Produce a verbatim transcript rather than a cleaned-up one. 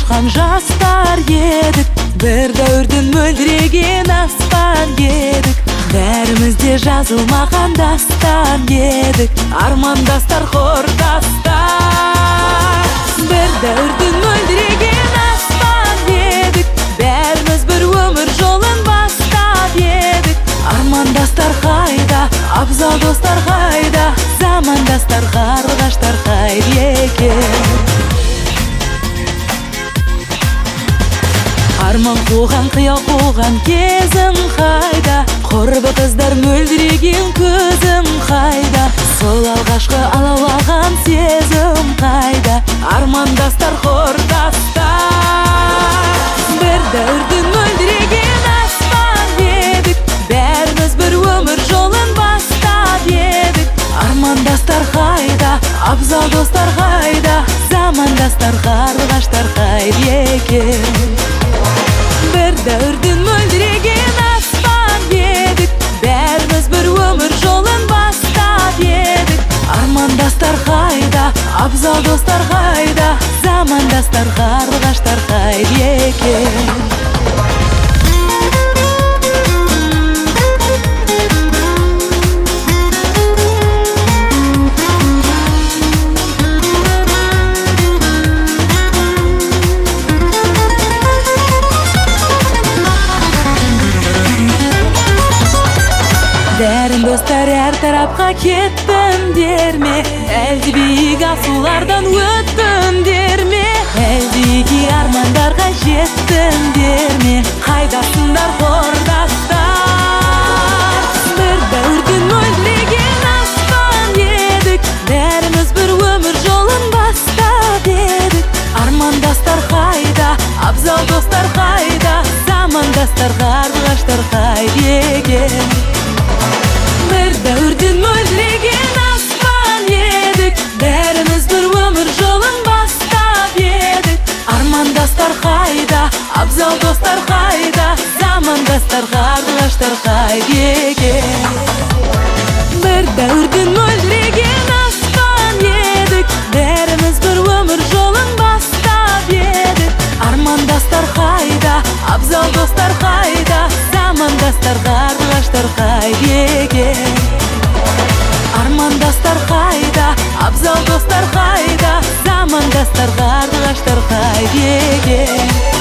ұшқан жастар едік, бір дәуірдің мөлдіреген аспан едік. Бәрімізде жазылмаған дастан едік, армандастар, құрдастар. Бір дәуірдің мөлдіреген аспан едік, бәріміз бір өмір жолын бастап едік. Армандастар қайда, абзал достар қайда, замандастар, қарлығаштар қайда екен. Арман қуған, қиял қуған кезім қайда, құрбы қыздар мөлдіреген көзім қайда, сол алғашқы алаулаған сезім қайда, армандастар, құрдастар. Бір дәуірдің мөлдіреген аспан едік, бәріміз бір өмір жолын бастап едік. Армандастар қайда, абзал достар қайда, замандастар, қарлығаштар қайда екен. Бір дәуірдің мөлдіреген аспан едік, бәріміз бір өмір жолын бастап едік. Армандастар қайда, абзал достар қайда, замандастар, қарлығаштар қайда екен. Бәрін достар әр тарапқа кеттіңдер ме? Әлде биік асулардан өттіңдер ме? Әлде игі армандарға жеттіңдер ме? Қайдасындар, құрдастар? Бір дәуірдің мөлдіреген аспан едік, бәріміз бір өмір жолын бастап едік. Армандастар қайда, абзал достар қайда, замандастар, қарлығаштар қайда екен. Бір дәуірдің мөлдіреген аспан едік, бәріміз бір өмір жолын бастап едік. Армандастар қайда, абзал достар қайда, замандастар, қарлығаштар қайда екен. Бір дәуірдің мөлдіреген аспан едік, бәріміз бір өмір жолын бастап едік. Армандастар қайда, абзал достар қайда, замандастар, қарлығаштар қайда екен. Армандастар қайда, абзал достар қайда, замандастар, қарлығаштар қайда екен.